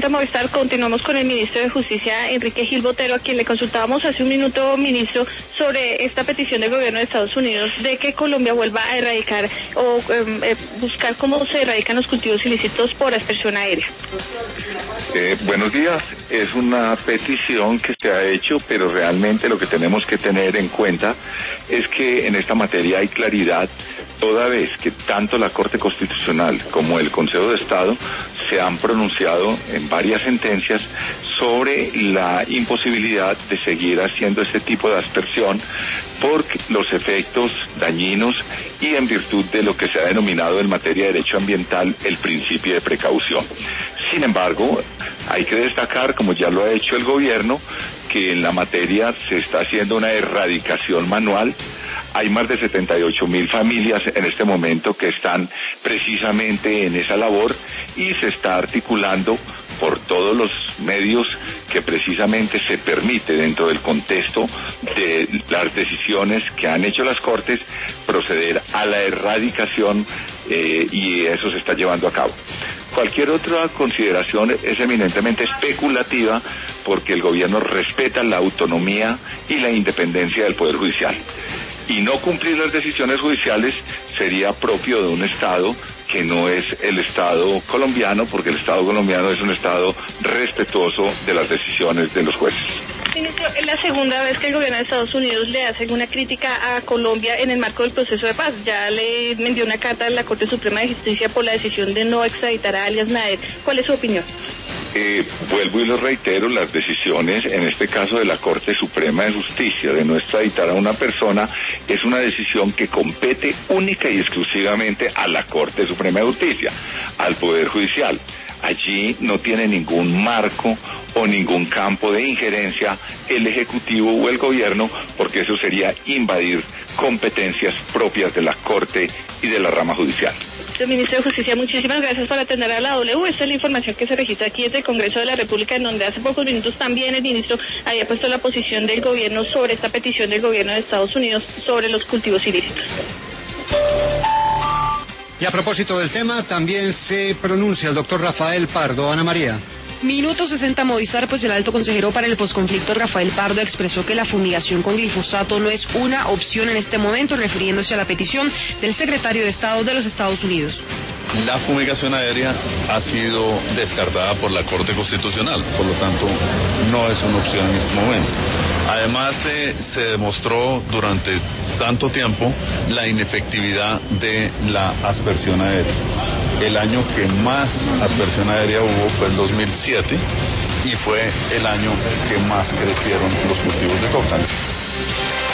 a Movistar. Continuamos con el ministro de Justicia, Enrique Gil Botero, a quien le consultábamos hace un minuto, ministro, sobre esta petición del gobierno de Estados Unidos de que Colombia vuelva a erradicar o buscar cómo se erradican los cultivos ilícitos por aspersión aérea. Buenos días. Es una petición que se ha hecho, pero realmente lo que tenemos que tener en cuenta es que en esta materia hay claridad, toda vez que tanto la Corte Constitucional como el Consejo de Estado se han pronunciado en varias sentencias sobre la imposibilidad de seguir haciendo este tipo de aspersión por los efectos dañinos y en virtud de lo que se ha denominado en materia de derecho ambiental el principio de precaución. Sin embargo, hay que destacar, como ya lo ha hecho el gobierno, que en la materia se está haciendo una erradicación manual. Hay más de 78,000 familias en este momento que están precisamente en esa labor y se está articulando por todos los medios que precisamente se permite, dentro del contexto de las decisiones que han hecho las Cortes, proceder a la erradicación y eso se está llevando a cabo. Cualquier otra consideración es eminentemente especulativa porque el gobierno respeta la autonomía y la independencia del Poder Judicial. Y no cumplir las decisiones judiciales sería propio de un Estado que no es el Estado colombiano, porque el Estado colombiano es un Estado respetuoso de las decisiones de los jueces. Ministro, es la segunda vez que el gobierno de Estados Unidos le hace una crítica a Colombia en el marco del proceso de paz. Ya le envió una carta a la Corte Suprema de Justicia por la decisión de no extraditar a alias Nader. ¿Cuál es su opinión? Vuelvo y lo reitero, las decisiones, en este caso de la Corte Suprema de Justicia, de no extraditar a una persona, es una decisión que compete única y exclusivamente a la Corte Suprema de Justicia, al Poder Judicial. Allí no tiene ningún marco o ningún campo de injerencia el Ejecutivo o el Gobierno, porque eso sería invadir competencias propias de la Corte y de la rama judicial. Ministro de Justicia, muchísimas gracias por atender a la W. Esta es la información que se registra aquí desde el Congreso de la República, en donde hace pocos minutos también el ministro había puesto la posición del gobierno sobre esta petición del gobierno de Estados Unidos sobre los cultivos ilícitos. Y a propósito del tema, también se pronuncia el doctor Rafael Pardo. Ana María. Minuto 60 Movistar, pues el alto consejero para el posconflicto Rafael Pardo expresó que la fumigación con glifosato no es una opción en este momento, refiriéndose a la petición del secretario de Estado de los Estados Unidos. La fumigación aérea ha sido descartada por la Corte Constitucional, por lo tanto no es una opción en este momento. Además se demostró durante tanto tiempo la inefectividad de la aspersión aérea. El año que más aspersión aérea hubo fue el 2007 y fue el año que más crecieron los cultivos de coca.